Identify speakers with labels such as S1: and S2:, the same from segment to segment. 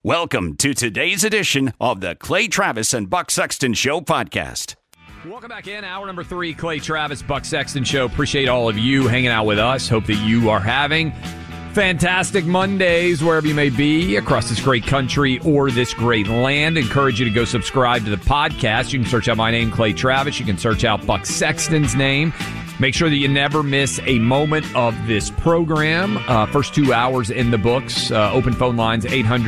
S1: Welcome to today's edition of the Clay Travis and Buck Sexton Show podcast.
S2: Welcome back in. Hour number 3, Clay Travis, Buck Sexton Show. Appreciate all of you hanging out with us. Hope that you are having fantastic Mondays wherever you may be across this great country or this great land. Encourage you to go subscribe to the podcast. You can search out my name, Clay Travis. You can search out Buck Sexton's name. Make sure that you never miss a moment of this program. First 2 hours in the books. Open phone lines,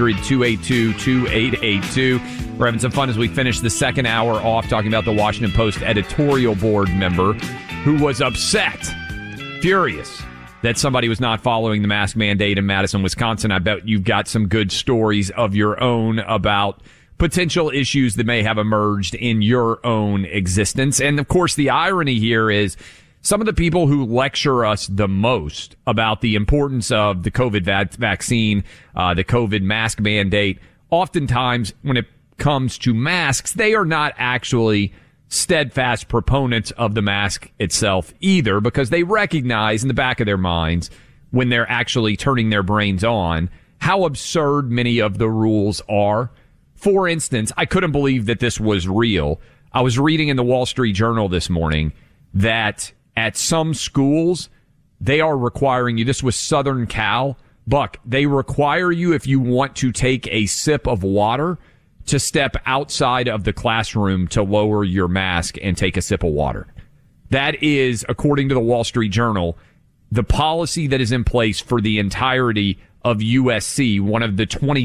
S2: 800-282-2882. We're having some fun as we finish the second hour off talking about the Washington Post editorial board member who was upset, furious, that somebody was not following the mask mandate in Madison, Wisconsin. I bet you've got some good stories of your own about potential issues that may have emerged in your own existence. And, of course, the irony here is some of the people who lecture us the most about the importance of the COVID vaccine, the COVID mask mandate, oftentimes when it comes to masks, they are not actually steadfast proponents of the mask itself either, because they recognize in the back of their minds when they're actually turning their brains on how absurd many of the rules are. For instance, I couldn't believe that this was real. I was reading in the Wall Street Journal this morning that at some schools, they are requiring you, this was Southern Cal, Buck, they require you, if you want to take a sip of water, to step outside of the classroom to lower your mask and take a sip of water. That is, according to the Wall Street Journal, the policy that is in place for the entirety of USC, one of the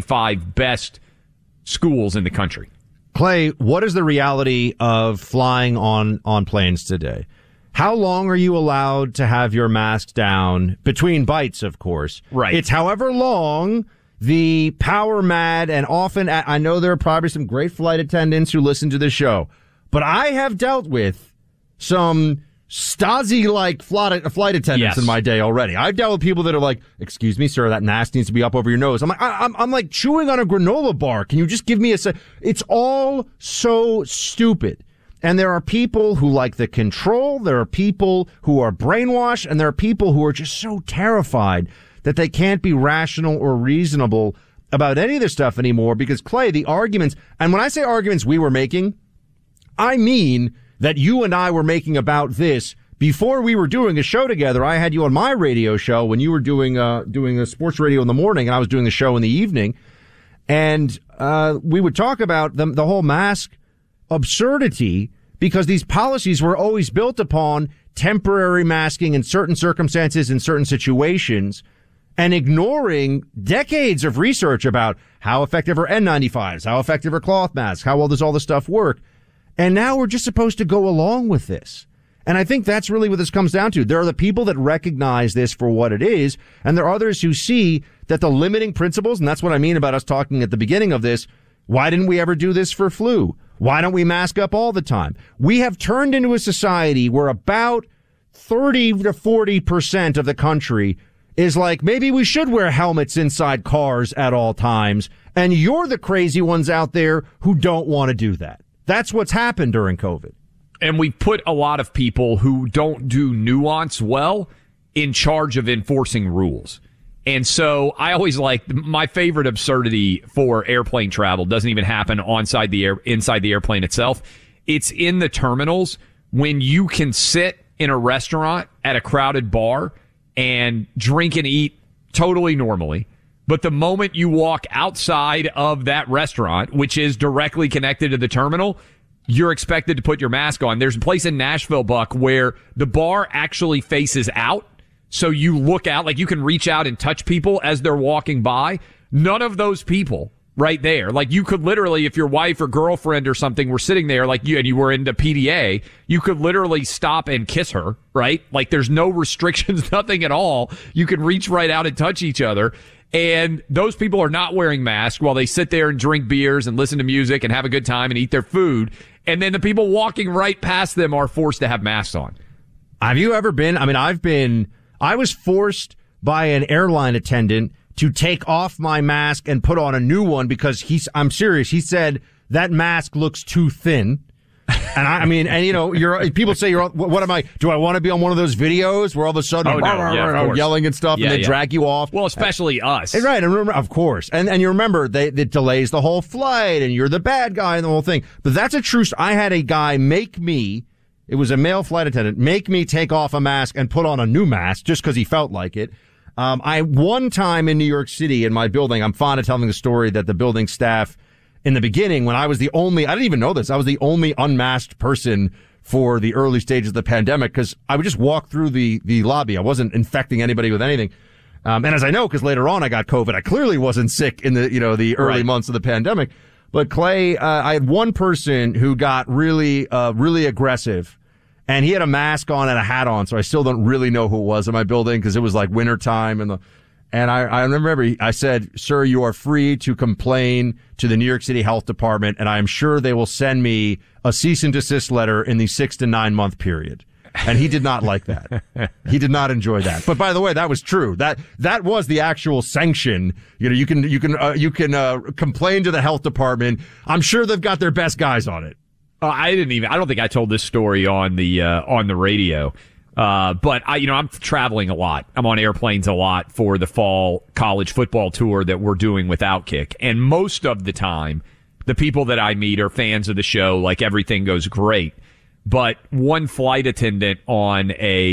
S2: 25 best schools in the country.
S3: Clay, what is the reality of flying on planes today? How long are you allowed to have your mask down? Between bites, of course.
S2: Right.
S3: It's however long the power mad, and often, I know there are probably some great flight attendants who listen to the show, but I have dealt with some Stasi-like flight attendants in my day already. I've dealt with people that are like, excuse me, sir, that mask needs to be up over your nose. I'm like, I'm like chewing on a granola bar. Can you just give me a sec? It's all so stupid. And there are people who like the control, there are people who are brainwashed, and there are people who are just so terrified that they can't be rational or reasonable about any of this stuff anymore. Because, Clay, the arguments, and when I say arguments we were making, I mean that you and I were making about this before we were doing a show together. I had you on my radio show when you were doing the sports radio in the morning, and I was doing the show in the evening. And we would talk about the whole mask absurdity, because these policies were always built upon temporary masking in certain circumstances, in certain situations, and ignoring decades of research about how effective are N95s, how effective are cloth masks, how well does all this stuff work. And now we're just supposed to go along with this. And I think that's really what this comes down to. There are the people that recognize this for what it is, and there are others who see that the limiting principles, and that's what I mean about us talking at the beginning of this, why didn't we ever do this for flu? Why don't we mask up all the time? We have turned into a society where about 30 to 40% of the country is like, maybe we should wear helmets inside cars at all times. And you're the crazy ones out there who don't want to do that. That's what's happened during COVID.
S2: And we put a lot of people who don't do nuance well in charge of enforcing rules. And so I always like, my favorite absurdity for airplane travel doesn't even happen inside the airplane itself. It's in the terminals when you can sit in a restaurant at a crowded bar and drink and eat totally normally. But the moment you walk outside of that restaurant, which is directly connected to the terminal, you're expected to put your mask on. There's a place in Nashville, Buck, where the bar actually faces out. So you look out, like you can reach out and touch people as they're walking by. None of those people right there. Like you could literally, if your wife or girlfriend or something were sitting there, like you, and you were into PDA, you could literally stop and kiss her, right? Like there's no restrictions, nothing at all. You can reach right out and touch each other. And those people are not wearing masks while they sit there and drink beers and listen to music and have a good time and eat their food. And then the people walking right past them are forced to have masks on.
S3: Have you ever been? I mean, I was forced by an airline attendant to take off my mask and put on a new one because I'm serious. He said that mask looks too thin. And I mean, people say what am I? Do I want to be on one of those videos where all of a sudden yelling and stuff and they drag you off?
S2: Well, especially us.
S3: Right. And remember, of course. And you remember it delays the whole flight and you're the bad guy and the whole thing. But that's a true story. I had a guy it was a male flight attendant, make me take off a mask and put on a new mask just because he felt like it. One time in New York City in my building, I'm fond of telling the story that the building staff in the beginning, when I didn't even know this, I was the only unmasked person for the early stages of the pandemic because I would just walk through the lobby. I wasn't infecting anybody with anything. And as I know, because later on I got COVID, I clearly wasn't sick in the early months of the pandemic. But Clay, I had one person who got really aggressive, and he had a mask on and a hat on, so I still don't really know who it was in my building because it was like winter time and I remember I said, "Sir, you are free to complain to the New York City Health Department, and I am sure they will send me a cease and desist letter in the 6 to 9 month period." And he did not like that. He did not enjoy that. But by the way, that was true. That was the actual sanction. You can complain to the health department. I'm sure they've got their best guys on it.
S2: I don't think I told this story on the radio. But I'm traveling a lot. I'm on airplanes a lot for the fall college football tour that we're doing with Outkick. And most of the time, the people that I meet are fans of the show. Like everything goes great. But one flight attendant on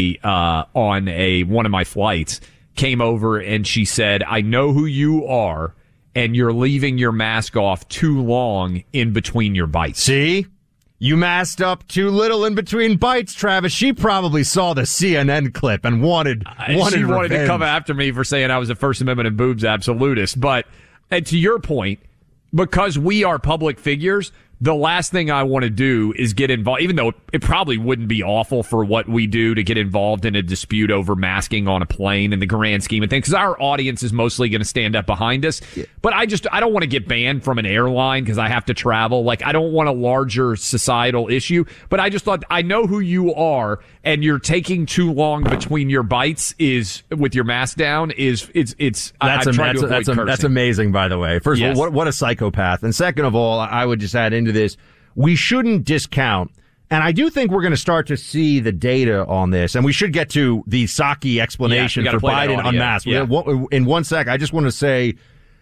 S2: one of my flights came over and she said, "I know who you are, and you're leaving your mask off too long in between your bites."
S3: See? You masked up too little in between bites, Travis. She probably saw the CNN clip and wanted
S2: to come after me for saying I was a First Amendment and boobs absolutist. But to your point, because we are public figures, the last thing I want to do is get involved, even though it probably wouldn't be awful for what we do to get involved in a dispute over masking on a plane in the grand scheme of things, because our audience is mostly going to stand up behind us. Yeah. But I don't want to get banned from an airline because I have to travel. Like, I don't want a larger societal issue. But I just thought, I know who you are, and you're taking too long between your bites with your mask down
S3: That's amazing, by the way. First of all, what a psychopath. And second of all, I would just add into this, we shouldn't discount, and I do think we're going to start to see the data on this, and we should get to the Psaki explanation for Biden unmasked. Yeah. In 1 sec, I just want to say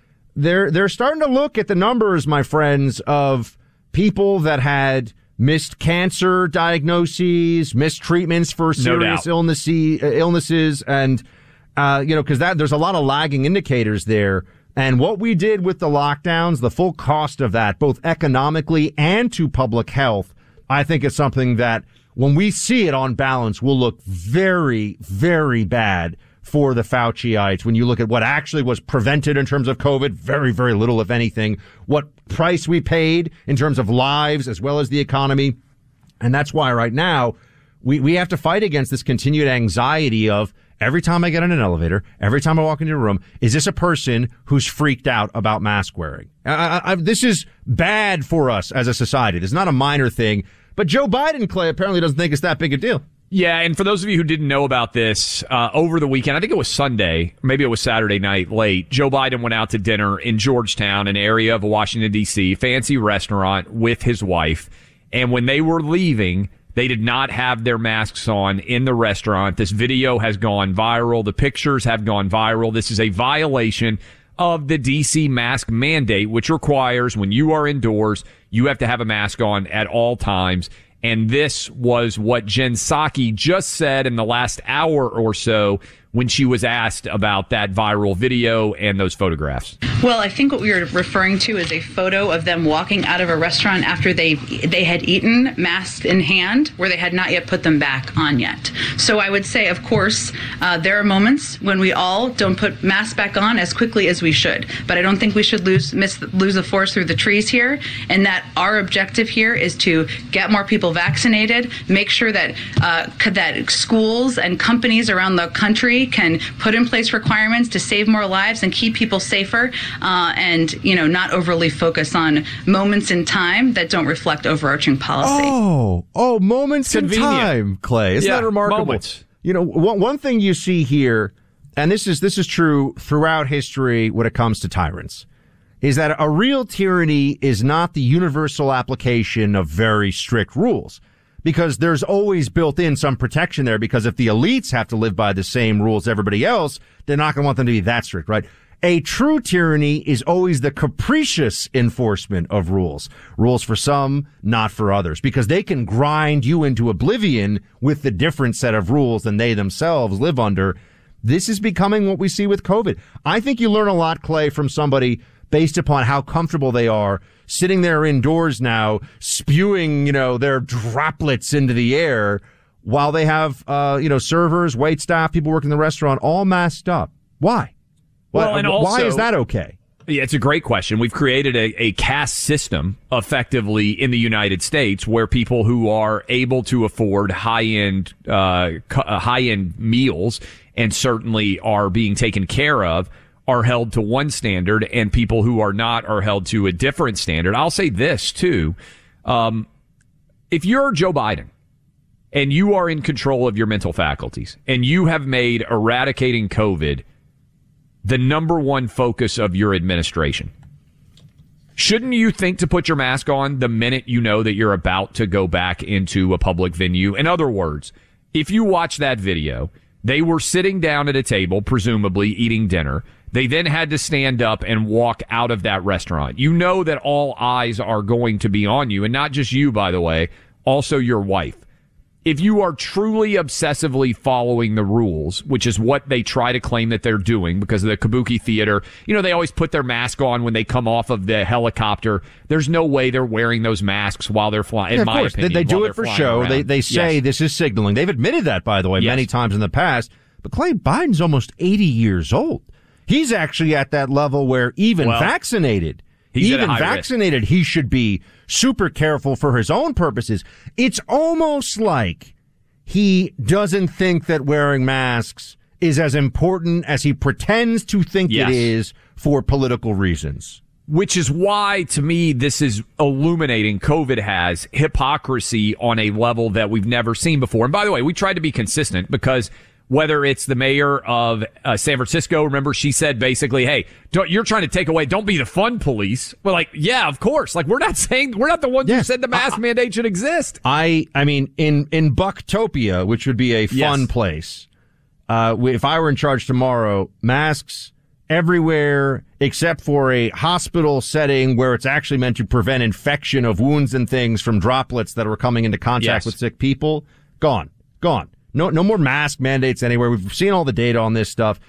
S3: they're starting to look at the numbers, my friends, of people that had missed cancer diagnoses, missed treatments for serious illnesses, and because there's a lot of lagging indicators there. And what we did with the lockdowns, the full cost of that, both economically and to public health, I think is something that when we see it on balance will look very, very bad for the Fauciites. When you look at what actually was prevented in terms of COVID, very, very little, if anything, what price we paid in terms of lives as well as the economy. And that's why right now we have to fight against this continued anxiety of, every time I get in an elevator, every time I walk into a room, is this a person who's freaked out about mask wearing? This is bad for us as a society. This is not a minor thing. But Joe Biden, Clay, apparently doesn't think it's that big a deal.
S2: Yeah, and for those of you who didn't know about this, over the weekend, I think it was Sunday, maybe it was Saturday night late, Joe Biden went out to dinner in Georgetown, an area of Washington, D.C., fancy restaurant with his wife. And when they were leaving, they did not have their masks on in the restaurant. This video has gone viral. The pictures have gone viral. This is a violation of the D.C. mask mandate, which requires when you are indoors, you have to have a mask on at all times. And this was what Jen Psaki just said in the last hour or so when she was asked about that viral video and those photographs.
S4: Well, I think what we were referring to is a photo of them walking out of a restaurant after they had eaten, masked in hand, where they had not yet put them back on yet. So I would say, of course, there are moments when we all don't put masks back on as quickly as we should. But I don't think we should lose the forest through the trees here, and that our objective here is to get more people vaccinated, make sure that that schools and companies around the country can put in place requirements to save more lives and keep people safer, and not overly focus on moments in time that don't reflect overarching policy.
S3: Oh, moments in time, Clay. Isn't that remarkable?
S2: Moments.
S3: One thing you see here, and this is true throughout history when it comes to tyrants. is that a real tyranny is not the universal application of very strict rules, because there's always built in some protection there, because if the elites have to live by the same rules everybody else, they're not going to want them to be that strict, right? A true tyranny is always the capricious enforcement of rules. Rules for some, not for others, because they can grind you into oblivion with the different set of rules than they themselves live under. This is becoming what we see with COVID. I think you learn a lot, Clay, from somebody based upon how comfortable they are sitting there indoors now, spewing, their droplets into the air while they have, servers, waitstaff, people working in the restaurant, all masked up. Why?
S2: Well, and also,
S3: why is that okay?
S2: Yeah, it's a great question. We've created a caste system effectively in the United States where people who are able to afford high-end meals and certainly are being taken care of are held to one standard, and people who are not are held to a different standard. I'll say this, too. If you're Joe Biden and you are in control of your mental faculties and you have made eradicating COVID the number one focus of your administration, shouldn't you think to put your mask on the minute you know that you're about to go back into a public venue? In other words, if you watch that video, they were sitting down at a table, presumably eating dinner. They then had to stand up and walk out of that restaurant. You know that all eyes are going to be on you, and not just you, by the way, also your wife. If you are truly obsessively following the rules, which is what they try to claim that they're doing because of the Kabuki Theater, they always put their mask on when they come off of the helicopter. There's no way they're wearing those masks while they're flying, in my opinion.
S3: They do it for show. They say
S2: yes.
S3: This is signaling. They've admitted that, by the way, many times in the past. But Clay, Biden's almost 80 years old. He's actually at that level where even vaccinated, he should be super careful for his own purposes. It's almost like he doesn't think that wearing masks is as important as he pretends to think it is for political reasons.
S2: Which is why, to me, this is illuminating. COVID has hypocrisy on a level that we've never seen before. And by the way, we tried to be consistent because whether it's the mayor of San Francisco, remember she said basically, hey, you're trying to take away, don't be the fun police. We're like, yeah, of course. Like, we're not the ones who said the mask mandate should exist.
S3: I mean, in Bucktopia, which would be a fun place, if I were in charge tomorrow, masks everywhere except for a hospital setting where it's actually meant to prevent infection of wounds and things from droplets that are coming into contact with sick people. Gone. No more mask mandates anywhere. We've seen all the data on this stuff.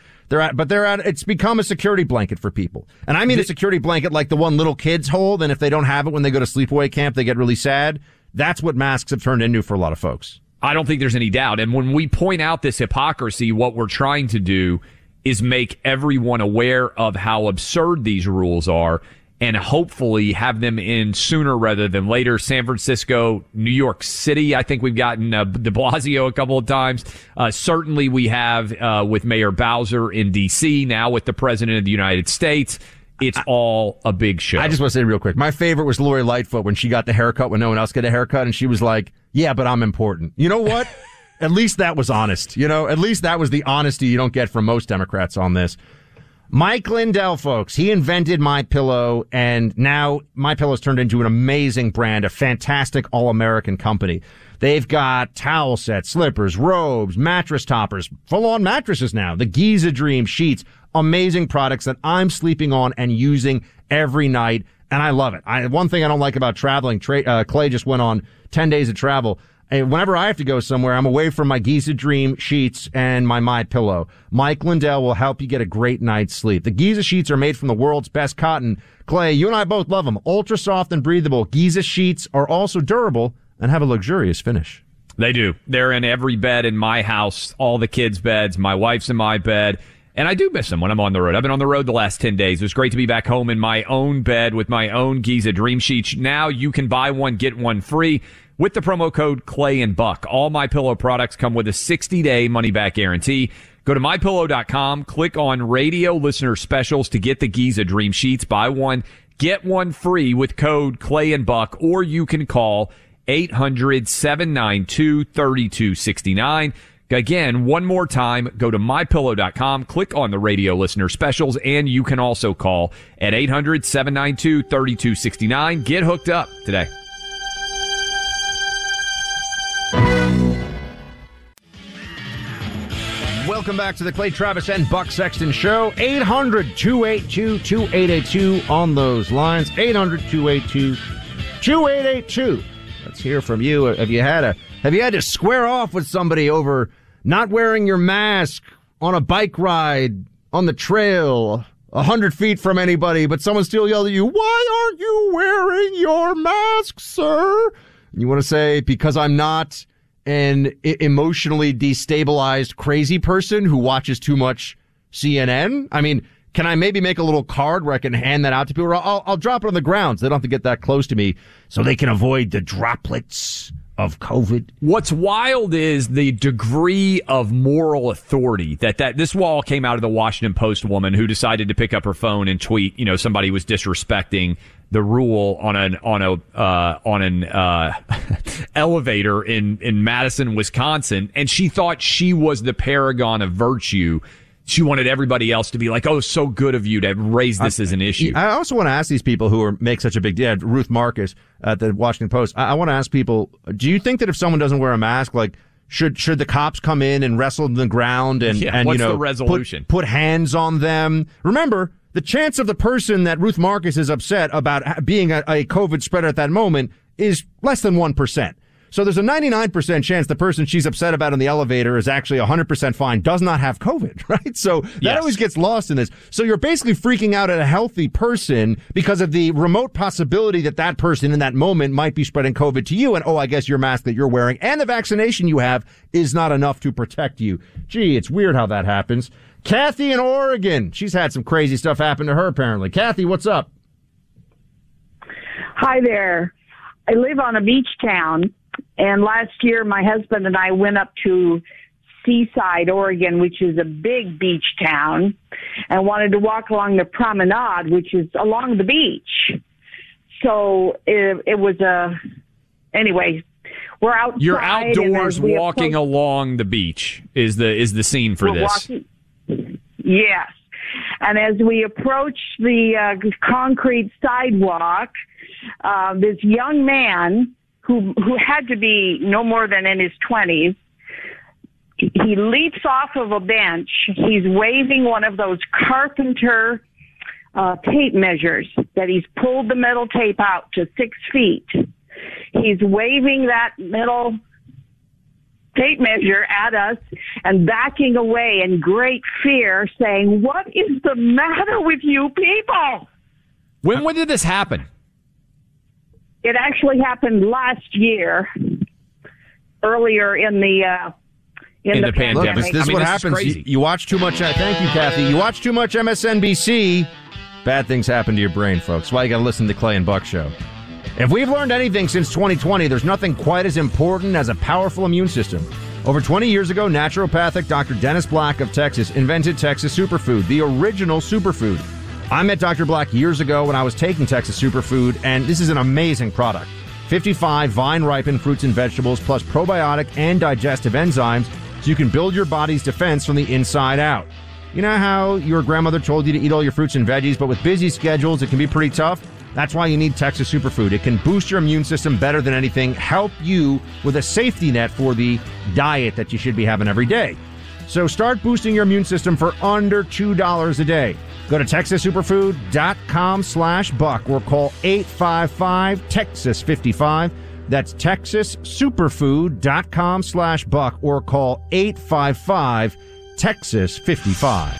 S3: It's become a security blanket for people. And I mean a security blanket like the one little kids hold, and if they don't have it when they go to sleepaway camp, they get really sad. That's what masks have turned into for a lot of folks.
S2: I don't think there's any doubt. And when we point out this hypocrisy, what we're trying to do is make everyone aware of how absurd these rules are and hopefully have them in sooner rather than later. San Francisco, New York City, I think we've gotten de Blasio a couple of times. Certainly we have with Mayor Bowser in D.C., now with the President of the United States. It's all a big show.
S3: I just want to say real quick, my favorite was Lori Lightfoot when she got the haircut when no one else got a haircut, and she was like, yeah, but I'm important. You know what? At least that was honest. At least that was the honesty you don't get from most Democrats on this. Mike Lindell, folks, he invented MyPillow, and now MyPillow's turned into an amazing brand, a fantastic all-American company. They've got towel sets, slippers, robes, mattress toppers, full-on mattresses now, the Giza Dream sheets, amazing products that I'm sleeping on and using every night, and I love it. One thing I don't like about traveling, Clay just went on 10 days of travel. Whenever I have to go somewhere, I'm away from my Giza Dream sheets and my MyPillow. Mike Lindell will help you get a great night's sleep. The Giza sheets are made from the world's best cotton. Clay, you and I both love them. Ultra soft and breathable. Giza sheets are also durable and have a luxurious finish.
S2: They do. They're in every bed in my house, all the kids' beds. My wife's in my bed. And I do miss them when I'm on the road. I've been on the road the last 10 days. It was great to be back home in my own bed with my own Giza Dream sheets. Now you can buy one, get one free with the promo code Clay and Buck. All MyPillow products come with a 60-day money-back guarantee. Go to MyPillow.com, click on Radio Listener Specials to get the Giza Dream Sheets. Buy one, get one free with code Clay and Buck, or you can call 800-792-3269. Again, one more time, go to MyPillow.com, click on the radio listener specials, and you can also call at 800-792-3269. Get hooked up today.
S3: Welcome back to the Clay Travis and Buck Sexton Show. 800-282-2882 on those lines. 800-282-2882. Let's hear from you. Have you had to square off with somebody over not wearing your mask on a bike ride on the trail 100 feet from anybody, but someone still yelled at you, "Why aren't you wearing your mask, sir?" And you want to say, because I'm not an emotionally destabilized crazy person who watches too much CNN? I mean, can I maybe make a little card where I can hand that out to people? Or I'll drop it on the ground so they don't have to get that close to me so they can avoid the droplets of COVID.
S2: What's wild is the degree of moral authority that this all came out of the Washington Post woman who decided to pick up her phone and tweet, somebody was disrespecting the rule on an elevator in Madison, Wisconsin, and she thought she was the paragon of virtue. She wanted everybody else to be like, "Oh, so good of you to raise this as an issue."
S3: I also want to ask these people who make such a big deal, Ruth Marcus at the Washington Post. I want to ask people, do you think that if someone doesn't wear a mask, like should the cops come in and wrestle to the ground and
S2: what's the resolution?
S3: Put hands on them? Remember, the chance of the person that Ruth Marcus is upset about being a COVID spreader at that moment is less than 1%. So there's a 99% chance the person she's upset about in the elevator is actually 100% fine, does not have COVID, right? So that always gets lost in this. So you're basically freaking out at a healthy person because of the remote possibility that that person in that moment might be spreading COVID to you. And, I guess your mask that you're wearing and the vaccination you have is not enough to protect you. Gee, it's weird how that happens. Kathy in Oregon. She's had some crazy stuff happen to her, apparently. Kathy, what's up?
S5: Hi there. I live on a beach town. And last year, my husband and I went up to Seaside, Oregon, which is a big beach town, and wanted to walk along the promenade, which is along the beach. So it was anyway, we're outside.
S2: You're outdoors walking along the beach is the scene for this.
S5: Yes. And as we approach the concrete sidewalk, this young man who had to be no more than in his 20s, he leaps off of a bench. He's waving one of those carpenter tape measures that he's pulled the metal tape out to 6 feet. He's waving that metal tape measure at us and backing away in great fear, saying, "What is the matter with you people?"
S2: When did this happen?
S5: It actually happened last year, earlier in the pandemic.
S3: Look, this is what happens. You watch too much. Thank you, Kathy. You watch too much MSNBC. Bad things happen to your brain, folks. That's why you got to listen to the Clay and Buck Show. If we've learned anything since 2020, there's nothing quite as important as a powerful immune system. Over 20 years ago, naturopathic Dr. Dennis Black of Texas invented Texas Superfood, the original superfood. I met Dr. Black years ago when I was taking Texas Superfood, and this is an amazing product. 55 vine-ripened fruits and vegetables, plus probiotic and digestive enzymes, so you can build your body's defense from the inside out. You know how your grandmother told you to eat all your fruits and veggies, but with busy schedules, it can be pretty tough? That's why you need Texas Superfood. It can boost your immune system better than anything, help you with a safety net for the diet that you should be having every day. So start boosting your immune system for under $2 a day. Go to TexasSuperfood.com/Buck or call 855-TEXAS-55. That's TexasSuperfood.com/Buck or call 855-TEXAS-55.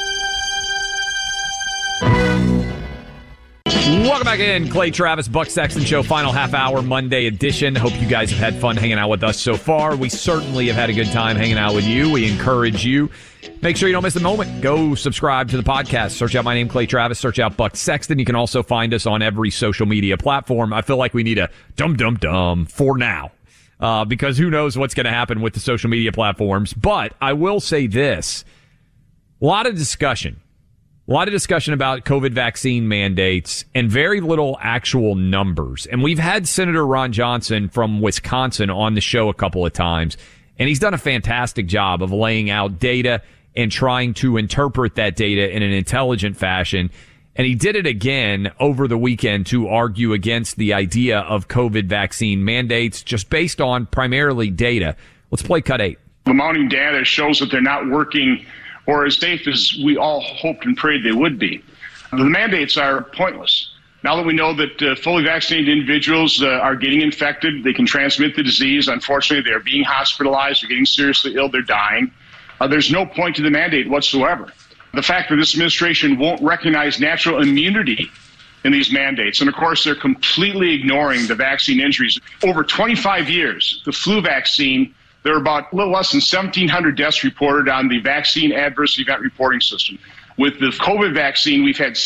S2: Welcome back in. Clay Travis, Buck Sexton Show, final half hour, Monday edition. Hope you guys have had fun hanging out with us so far. We certainly have had a good time hanging out with you. We encourage you. Make sure you don't miss a moment. Go subscribe to the podcast. Search out my name, Clay Travis. Search out Buck Sexton. You can also find us on every social media platform. I feel like we need a dum for now. Because who knows what's going to happen with the social media platforms. But I will say this. A lot of discussion about COVID vaccine mandates and very little actual numbers. And we've had Senator Ron Johnson from Wisconsin on the show a couple of times. And he's done a fantastic job of laying out data and trying to interpret that data in an intelligent fashion. And he did it again over the weekend to argue against the idea of COVID vaccine mandates just based on primarily data. Let's play cut 8.
S6: The mounting data shows that they're not working or as safe as we all hoped and prayed they would be. The mandates are pointless. Now that we know that fully vaccinated individuals are getting infected, they can transmit the disease. Unfortunately, they're being hospitalized, they're getting seriously ill, they're dying. There's no point to the mandate whatsoever. The fact that this administration won't recognize natural immunity in these mandates. And of course, they're completely ignoring the vaccine injuries. Over 25 years, the flu vaccine, there are about a little less than 1,700 deaths reported on the vaccine adverse event reporting system. With the COVID vaccine, we've had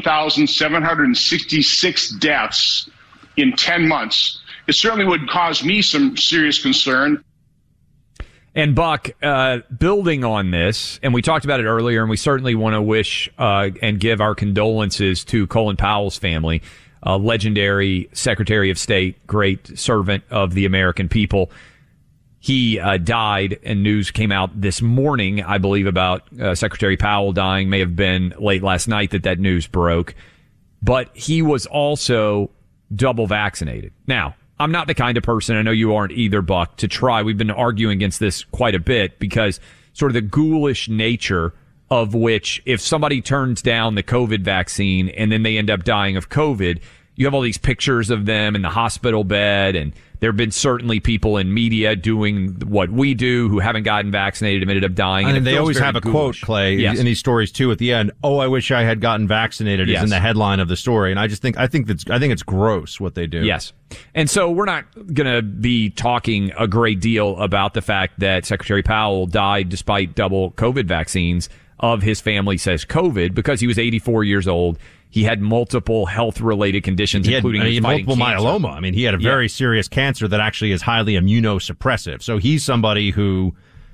S6: 16,766 deaths in 10 months. It certainly would cause me some serious concern.
S2: And Buck, building on this, and we talked about it earlier, and we certainly want to wish and give our condolences to Colin Powell's family, legendary Secretary of State, great servant of the American people. He died, and news came out this morning, I believe, about Secretary Powell dying. May have been late last night that news broke. But he was also double vaccinated. Now, I'm not the kind of person, I know you aren't either, Buck, to try. We've been arguing against this quite a bit because sort of the ghoulish nature of which if somebody turns down the COVID vaccine and then they end up dying of COVID, you have all these pictures of them in the hospital bed, and there have been certainly people in media doing what we do who haven't gotten vaccinated and ended up dying.
S3: And they always have a quote, Clay,
S2: yes,
S3: in these stories too. At the end, "Oh, I wish I had gotten vaccinated,"
S2: yes,
S3: is in the headline of the story. And I think it's gross what they do.
S2: Yes, and so we're not going to be talking a great deal about the fact that Secretary Powell died despite double COVID vaccines. Of his family says COVID because he was 84 years old. He had multiple health-related conditions, including
S3: multiple
S2: cancer.
S3: myeloma. I mean, he had a very serious cancer that actually is highly immunosuppressive. So he's somebody who,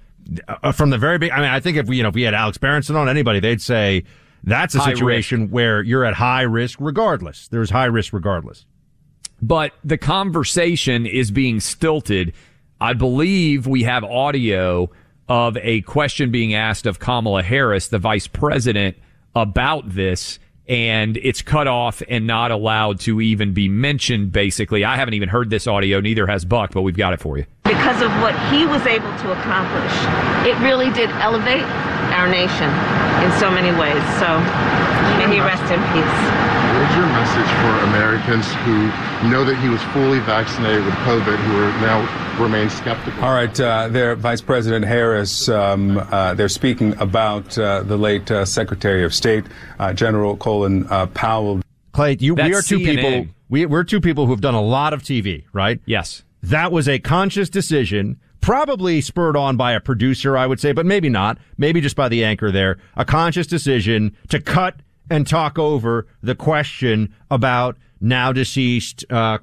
S3: from the very beginning, I mean, I think if we had Alex Berenson on, anybody, they'd say that's a situation where you're at high risk regardless. There's high risk regardless.
S2: But the conversation is being stilted. I believe we have audio of a question being asked of Kamala Harris, the vice president, about this. And it's cut off and not allowed to even be mentioned, basically. I haven't even heard this audio, neither has Buck, but we've got it for you.
S7: Because of what he was able to accomplish, it really did elevate our nation in so many ways. So may he rest in peace.
S8: What is your message for Americans who know that he was fully vaccinated with COVID, who are now remain skeptical?
S9: All right, there, Vice President Harris, they're speaking about the late Secretary of State, General Colin Powell.
S3: Clay, we are two people. We're two people who have done a lot of TV, right?
S2: Yes.
S3: That was a conscious decision, probably spurred on by a producer, I would say, but maybe not. Maybe just by the anchor there. A conscious decision to cut and talk over the question about now deceased,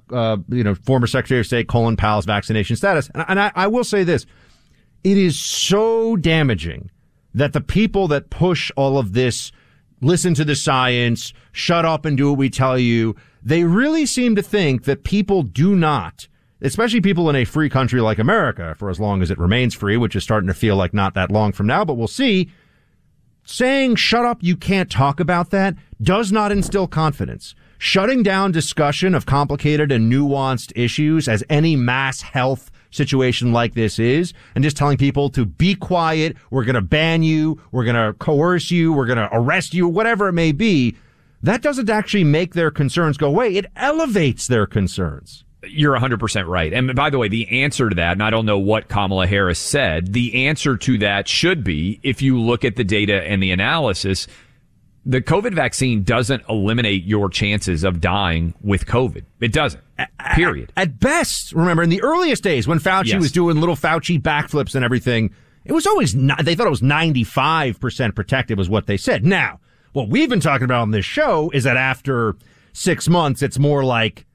S3: former Secretary of State Colin Powell's vaccination status. And I will say this. It is so damaging that the people that push all of this, listen to the science, shut up and do what we tell you, they really seem to think that people do not, especially people in a free country like America, for as long as it remains free, which is starting to feel like not that long from now, but we'll see. Saying, shut up, you can't talk about that, does not instill confidence. Shutting down discussion of complicated and nuanced issues, as any mass health situation like this is, and just telling people to be quiet, we're going to ban you, we're going to coerce you, we're going to arrest you, whatever it may be, that doesn't actually make their concerns go away. It elevates their concerns.
S2: You're 100% right. And by the way, the answer to that, and I don't know what Kamala Harris said, the answer to that should be, if you look at the data and the analysis, the COVID vaccine doesn't eliminate your chances of dying with COVID. It doesn't. Period.
S3: At best, remember, in the earliest days when Fauci was doing little Fauci backflips and everything, it was always, they thought it was 95% protective was what they said. Now, what we've been talking about on this show is that after 6 months, it's more like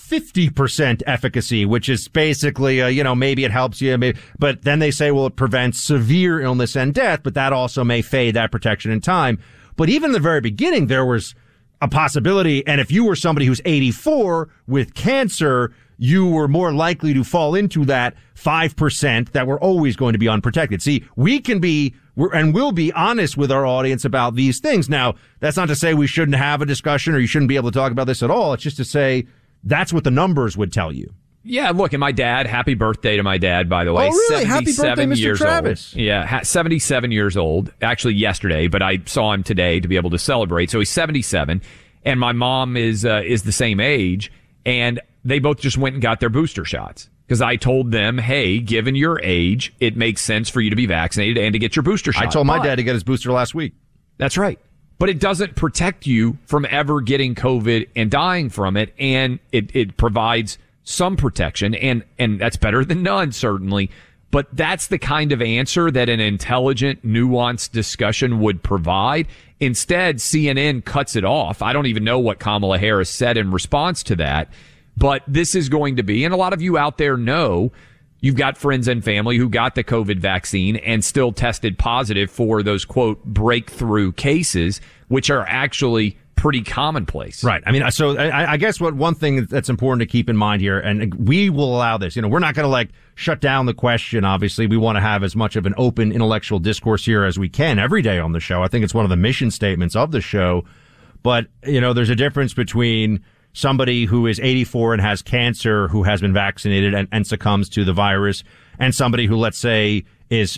S3: 50% efficacy, which is basically, maybe it helps you, but then they say, well, it prevents severe illness and death, but that also may fade that protection in time. But even in the very beginning, there was a possibility. And if you were somebody who's 84 with cancer, you were more likely to fall into that 5% that were always going to be unprotected. See, we can be and will be honest with our audience about these things. Now, that's not to say we shouldn't have a discussion or you shouldn't be able to talk about this at all. It's just to say that's what the numbers would tell you.
S2: Yeah, look, and my dad, happy birthday to my dad, by the way.
S3: Oh, really? Happy birthday, Mr. Travis.
S2: Old. Yeah, 77 years old. Actually, yesterday, but I saw him today to be able to celebrate. So he's 77, and my mom is the same age, and they both just went and got their booster shots. Because I told them, hey, given your age, it makes sense for you to be vaccinated and to get your booster shot.
S3: I told my dad to get his booster last week.
S2: That's right. But it doesn't protect you from ever getting COVID and dying from it, and it provides some protection, and that's better than none, certainly. But that's the kind of answer that an intelligent, nuanced discussion would provide. Instead, CNN cuts it off. I don't even know what Kamala Harris said in response to that. But this is going to be, and a lot of you out there know, you've got friends and family who got the COVID vaccine and still tested positive for those, quote, breakthrough cases, which are actually pretty commonplace.
S3: Right. I mean, so I guess one thing that's important to keep in mind here, and we will allow this, we're not going to shut down the question. Obviously, we want to have as much of an open intellectual discourse here as we can every day on the show. I think it's one of the mission statements of the show. But, there's a difference between somebody who is 84 and has cancer who has been vaccinated and succumbs to the virus, and somebody who, let's say, is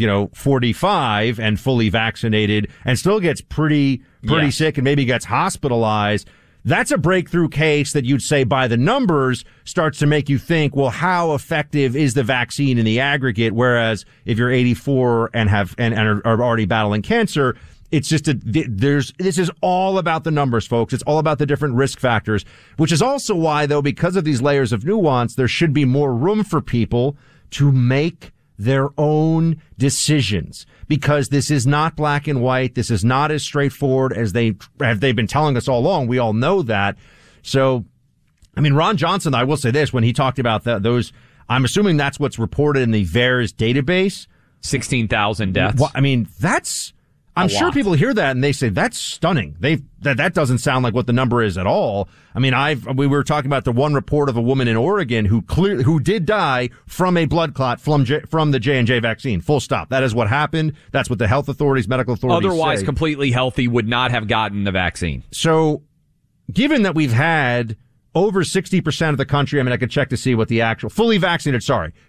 S3: 45 and fully vaccinated and still gets pretty sick and maybe gets hospitalized. That's a breakthrough case that you'd say by the numbers starts to make you think, well, how effective is the vaccine in the aggregate? Whereas if you're 84 and are already battling cancer, it's just this is all about the numbers, folks. It's all about the different risk factors, which is also why, though, because of these layers of nuance, there should be more room for people to make their own decisions, because this is not black and white. This is not as straightforward as they've been telling us all along. We all know that. So, I mean, Ron Johnson, I will say this, when he talked about those, I'm assuming that's what's reported in the VAERS database. 16,000
S2: deaths.
S3: Well, I mean, I'm sure people hear that and they say that's stunning. That doesn't sound like what the number is at all. I mean, we were talking about the one report of a woman in Oregon who did die from a blood clot from the J&J vaccine. Full stop. That is what happened. That's what the health authorities, medical authorities
S2: otherwise
S3: say.
S2: Completely healthy would not have gotten the vaccine.
S3: So, given that we've had over 60% of the country, I mean, I could check to see what the actual fully vaccinated,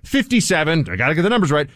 S3: 57, I got to get the numbers right,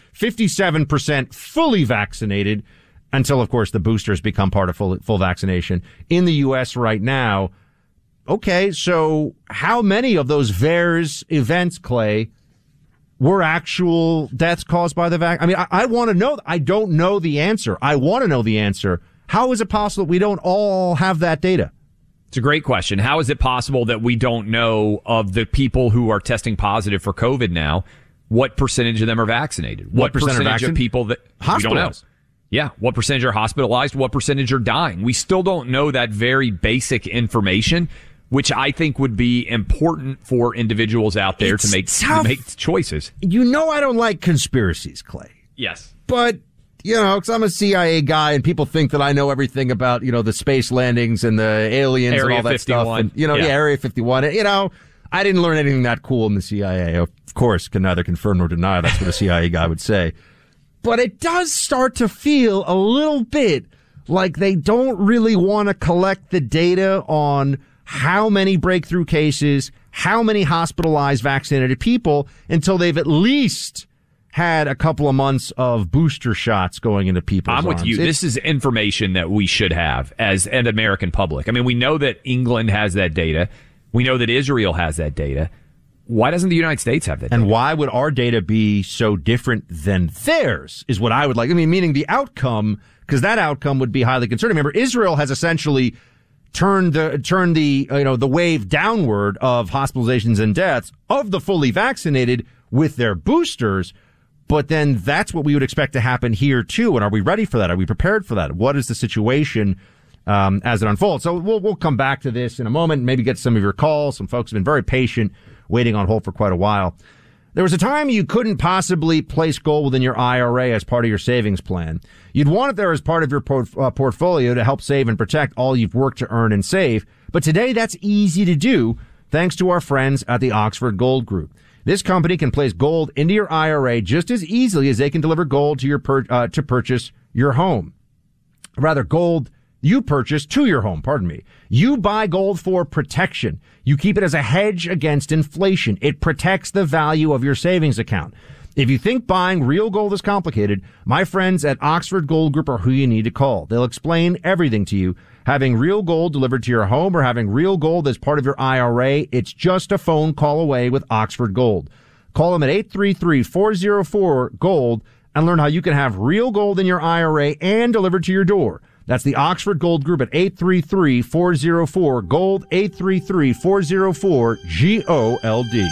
S3: 57% fully vaccinated, until, of course, the boosters become part of full vaccination in the U.S. right now. Okay, so how many of those VAERS events, Clay, were actual deaths caused by the vaccine? I mean, I want to know. I don't know the answer. I want to know the answer. How is it possible we don't all have that data?
S2: It's a great question. How is it possible that we don't know of the people who are testing positive for COVID now? What percentage of them are vaccinated? What percentage of people that we don't know? Yeah, what percentage are hospitalized? What percentage are dying? We still don't know that very basic information, which I think would be important for individuals out there to make choices.
S3: I don't like conspiracies, Clay.
S2: Yes.
S3: But, because I'm a CIA guy and people think that I know everything about, the space landings and the aliens
S2: Area
S3: and all that
S2: 51.
S3: stuff. And, Area 51. I didn't learn anything that cool in the CIA. Of course, can neither confirm nor deny. That's what a CIA guy would say. But it does start to feel a little bit like they don't really want to collect the data on how many breakthrough cases, how many hospitalized vaccinated people until they've at least had a couple of months of booster shots going into people's arms.
S2: I'm with you. This is information that we should have as an American public. I mean, we know that England has that data. We know that Israel has that data. Why doesn't the United States have that data?
S3: And why would our data be so different than theirs is what I would like. I mean, meaning the outcome, because that outcome would be highly concerning. Remember, Israel has essentially turned the wave downward of hospitalizations and deaths of the fully vaccinated with their boosters. But then that's what we would expect to happen here too. And are we ready for that? Are we prepared for that? What is the situation as it unfolds? So we'll come back to this in a moment. Maybe get some of your calls. Some folks have been very patient, waiting on hold for quite a while. There was a time you couldn't possibly place gold within your IRA as part of your savings plan. You'd want it there as part of your portfolio to help save and protect all you've worked to earn and save. But today, that's easy to do thanks to our friends at the Oxford Gold Group. This company can place gold into your IRA just as easily as they can deliver gold to your to purchase your home. Rather, gold you purchase to your home, pardon me. You buy gold for protection. You keep it as a hedge against inflation. It protects the value of your savings account. If you think buying real gold is complicated, my friends at Oxford Gold Group are who you need to call. They'll explain everything to you. Having real gold delivered to your home or having real gold as part of your IRA, it's just a phone call away with Oxford Gold. Call them at 833-404-GOLD and learn how you can have real gold in your IRA and delivered to your door. That's the Oxford Gold Group at 833-404-GOLD, 833-404-GOLD.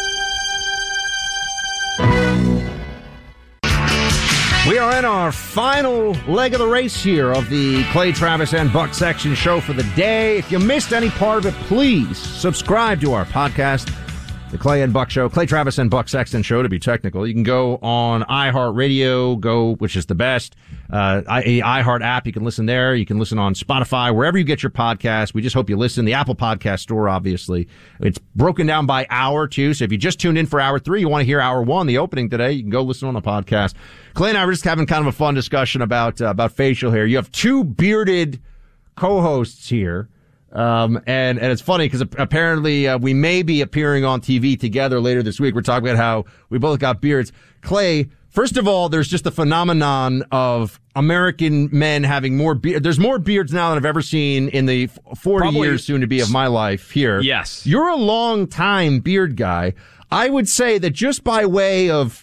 S3: We are in our final leg of the race here of the Clay Travis and Buck Sexton show for the day. If you missed any part of it, please subscribe to our podcast, The Clay and Buck Show, Clay Travis and Buck Sexton Show to be technical. You can go on iHeartRadio, which is the best, iHeart app. You can listen there. You can listen on Spotify, wherever you get your podcast. We just hope you listen. The Apple Podcast Store, obviously. It's broken down by hour, too. So if you just tuned in for hour 3, you want to hear hour 1, the opening today, you can go listen on the podcast. Clay and I were just having kind of a fun discussion about facial hair. You have two bearded co-hosts here. And it's funny because apparently we may be appearing on TV together later this week. We're talking about how we both got beards. Clay, first of all, there's just the phenomenon of American men having more beard. There's more beards now than I've ever seen in the 40 years soon to be of my life here.
S2: Yes.
S3: You're a long time beard guy. I would say that just by way of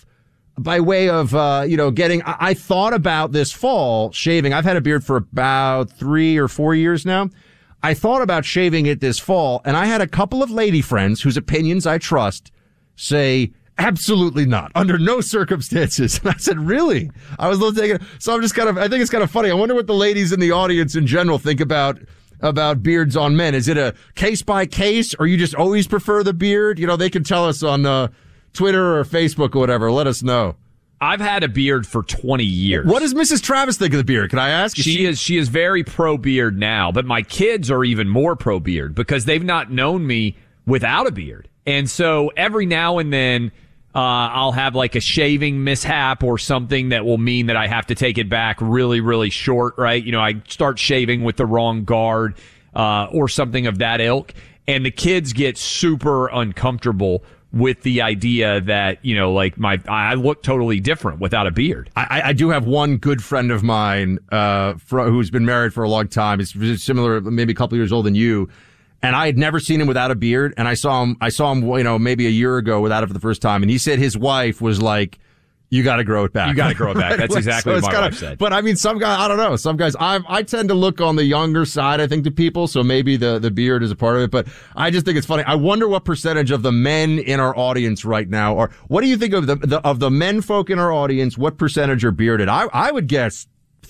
S3: getting, I thought about this fall shaving. I've had a beard for about 3 or 4 years now. I thought about shaving it this fall, and I had a couple of lady friends whose opinions I trust say, absolutely not, under no circumstances. And I said, really? I was a little taken. So I'm just I think it's kind of funny. I wonder what the ladies in the audience in general think about beards on men. Is it a case by case, or you just always prefer the beard? You know, they can tell us on Twitter or Facebook or whatever. Let us know.
S2: I've had a beard for 20 years.
S3: What does Mrs. Travis think of the beard? Can I ask?
S2: She is very pro beard now, but my kids are even more pro beard because they've not known me without a beard. And so every now and then, I'll have like a shaving mishap or something that will mean that I have to take it back really, really short, right? You know, I start shaving with the wrong guard, or something of that ilk. And the kids get super uncomfortable with the idea that, you know, like I look totally different without a beard.
S3: I do have one good friend of mine, who's been married for a long time. He's similar, maybe a couple years older than you. And I had never seen him without a beard. And I saw him, you know, maybe a year ago without it for the first time. And he said his wife was like, you got to grow it back.
S2: You got to grow it back. That's exactly what my wife said.
S3: But I mean, some guys, I don't know. Some guys, I tend to look on the younger side, I think, to people. So maybe the beard is a part of it. But I just think it's funny. I wonder what percentage of the men in our audience right now are. What do you think of the men folk in our audience? What percentage are bearded? I would guess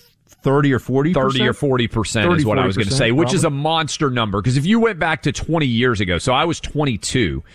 S3: 30 or 40%?
S2: 30 or 40% is what I was going to say, which is a monster number. Because if you went back to 20 years ago, so I was 22.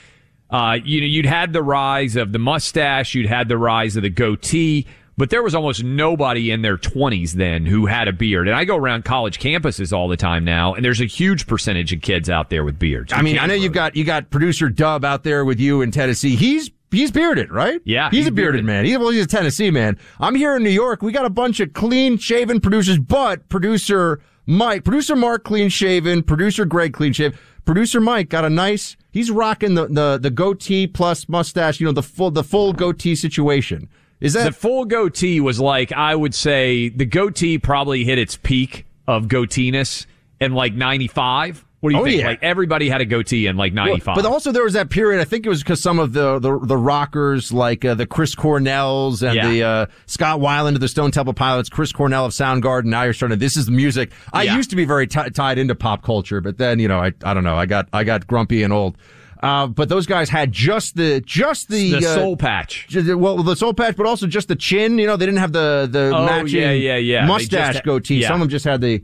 S2: You'd had the rise of the mustache, you'd had the rise of the goatee, but there was almost nobody in their 20s then who had a beard. And I go around college campuses all the time now, and there's a huge percentage of kids out there with beards.
S3: I mean, I know you got producer Dub out there with you in Tennessee. He's bearded, right?
S2: Yeah.
S3: He's a bearded man. He's a Tennessee man. I'm here in New York. We got a bunch of clean-shaven producers, but producer Mark, clean-shaven, producer Greg, clean-shaven. Producer Mike got a nice, he's rocking the goatee plus mustache, you know, the full goatee situation. Is that?
S2: The full goatee was like, I would say the goatee probably hit its peak of goateeness in like 95. What do you think?
S3: Yeah.
S2: Like everybody had a goatee in like 95.
S3: But also there was that period, I think it was because some of the rockers like the Chris Cornells and the Scott Weiland of the Stone Temple Pilots, Chris Cornell of Soundgarden. Now you're starting to, this is the music. I used to be very tied into pop culture, but then, you know, I don't know, I got grumpy and old. But those guys had just the
S2: soul patch.
S3: Well, the soul patch, but also just the chin. You know, they didn't have the matching mustache goatee. Some of them just had the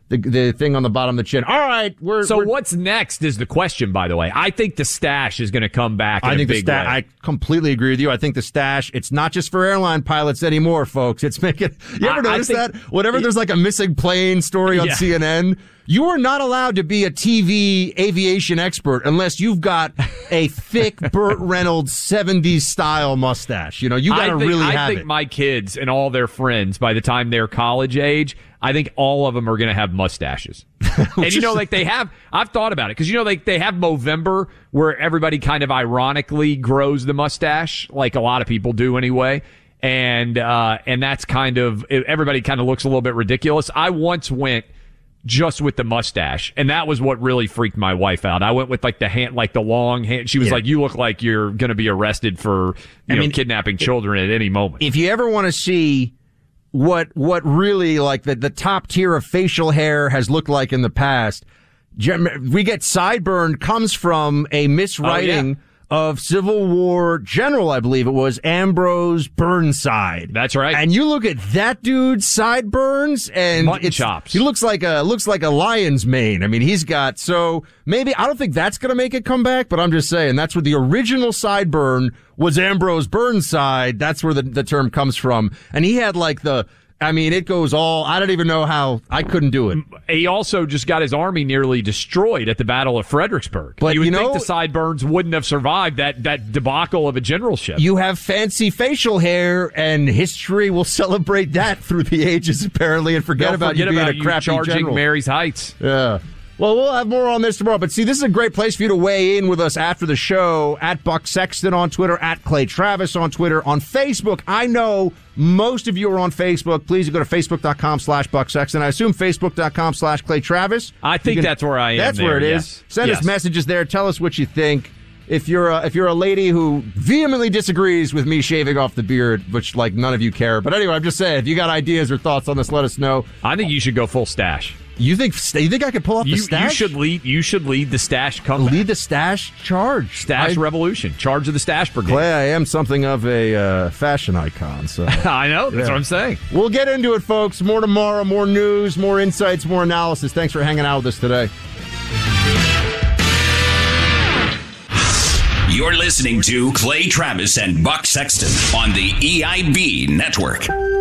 S3: thing on the bottom of the chin. All right,
S2: what's next is the question, by the way. I think the stash is going to come back in a big way.
S3: I completely agree with you. I think the stash, it's not just for airline pilots anymore, folks. It's making, you ever notice that? Whenever there's like a missing plane story on CNN, You are not allowed to be a TV aviation expert unless you've got a thick Burt Reynolds 70s style mustache. You know, you got to really have it.
S2: I think my kids and all their friends, by the time they're college age, I think all of them are going to have mustaches. And, you know, like they have, I've thought about it, because, you know, like they have Movember where everybody kind of ironically grows the mustache, like a lot of people do anyway. And that's kind of, everybody kind of looks a little bit ridiculous. I once went just with the mustache, and that was what really freaked my wife out. I went with like the hand, like the long hand. She was like, "You look like you're going to be arrested for kidnapping children at any moment."
S3: If you ever want to see what really like the top tier of facial hair has looked like in the past, we get sideburn comes from a miswriting of Civil War general, I believe it was, Ambrose Burnside.
S2: That's right.
S3: And you look at that dude's sideburns, and
S2: mutton chops.
S3: He looks like a lion's mane. I mean, he's got, so maybe, I don't think that's going to make it come back, but I'm just saying, that's where the original sideburn was Ambrose Burnside. That's where the term comes from. And he had like it goes all, I don't even know how, I couldn't do it.
S2: He also just got his army nearly destroyed at the Battle of Fredericksburg.
S3: But
S2: you would think the sideburns wouldn't have survived that debacle of a generalship.
S3: You have fancy facial hair, and history will celebrate that through the ages, apparently, and forget about you being a crappy
S2: charging
S3: general.
S2: Mary's Heights.
S3: Yeah. Well, we'll have more on this tomorrow. But see, this is a great place for you to weigh in with us after the show. At Buck Sexton on Twitter, at Clay Travis on Twitter, on Facebook. I know most of you are on Facebook. Please go to facebook.com/Buck Sexton. I assume facebook.com/Clay Travis.
S2: I think that's where I am.
S3: That's where it is. Send us messages there. Tell us what you think. If you're a lady who vehemently disagrees with me shaving off the beard, which like none of you care. But anyway, I'm just saying, if you got ideas or thoughts on this, let us know.
S2: I think you should go full stash.
S3: You think I could pull off the stash?
S2: You should lead the stash comeback.
S3: Lead the stash charge.
S2: Stash revolution. Charge of the stash brigade.
S3: Clay, I am something of a fashion icon. So
S2: I know. That's what I'm saying.
S3: We'll get into it, folks. More tomorrow. More news. More insights. More analysis. Thanks for hanging out with us today.
S1: You're listening to Clay Travis and Buck Sexton on the EIB Network.